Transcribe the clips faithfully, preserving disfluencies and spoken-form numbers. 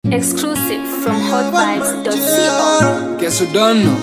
Exclusive from hot vibes dot co. Guess you don't know.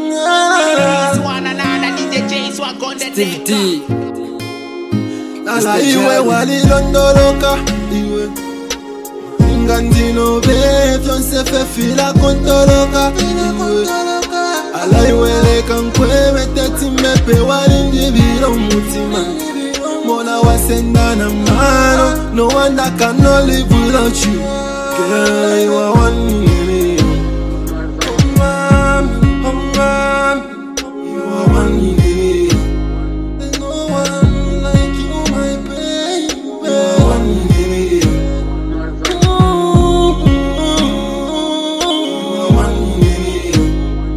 Steve D. Ala iwe walilondoloka iwe Ngandino beto nsefe fila kontoloka iwe Ala iwe leka nkwewe teti mepe walindibiro mutima Mona wasenda na mano. No one that cannot live without you. Girl, you are one million. Oh man, oh man, you are one million. There's no one like you, my baby. You are one million. Ooh, you are one million.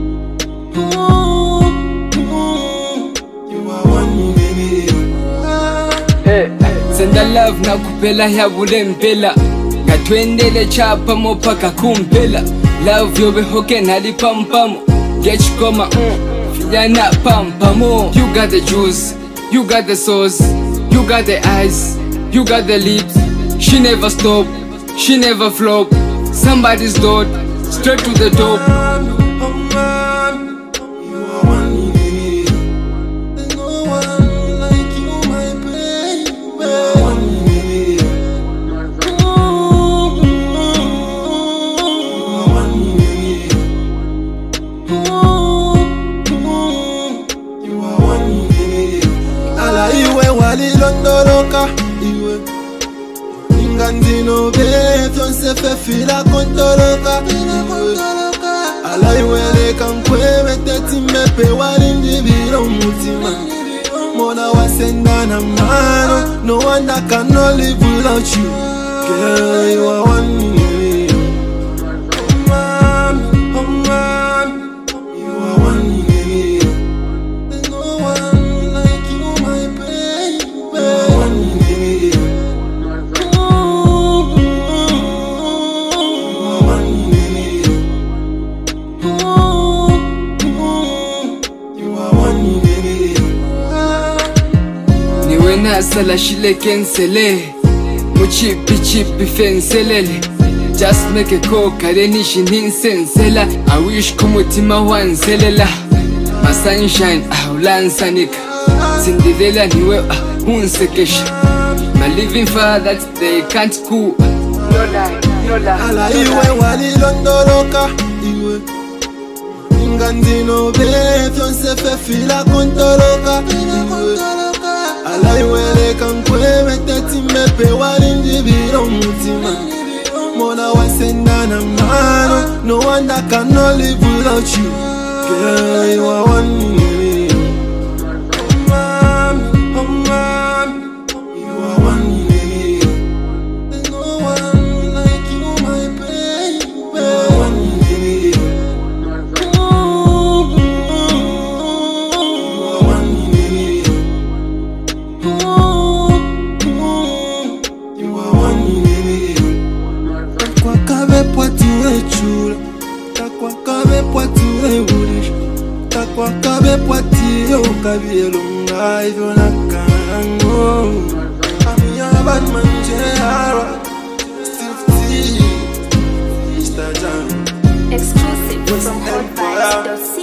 Ooh, you are one million. Hey, senda love na kupela ya bule mpela. Katwendele chapa mopaka kumpela. Love yobe hoke nali pampamo. Get koma mm, fiyana pampamo. You got the juice, you got the sauce, you got the eyes, you got the lips. She never stop, she never flop. Somebody's door, straight to the top. Walilondoloka iwe Ngandino beto nsefe fila kontoloka iwe Ala iwe leka nkwewe teti mepe walindibiro mutima Mona wasenda na mano. No one that cannot live without you. Girl, you are one million. Oh man, oh man, you are one million. There's no one like you, my baby. Niwena sala shile kensele. Muchipi chipi fenselele. Just make a call kareni shinin sensela. I wish kumutima wanselela. My sunshine aulansanika. Cinderella niwe unsekesha. My living for that they can't cool. No lie, no lie. Ala iwe walilondoloka iwe Ngandino beto nsefe fila kontoloka iwe Ala iwe leka nkwewe teti mepe walindibiro mutima Mona wasenda na mano. No one that cannot live without you. Girl, you are one million. Oh man, oh man, you are one million. There's no one like you, my baby. You are one million. Ooh, you are one million. Ooh, you are one million. Takwa kabe poatire chula. Takwa kabe poatire bulish. Takwa kabe poatire okabielo ngaido nakango. Amiya Batman Jera. Steve D. Mister John. Exclusive from hot vibes dot co.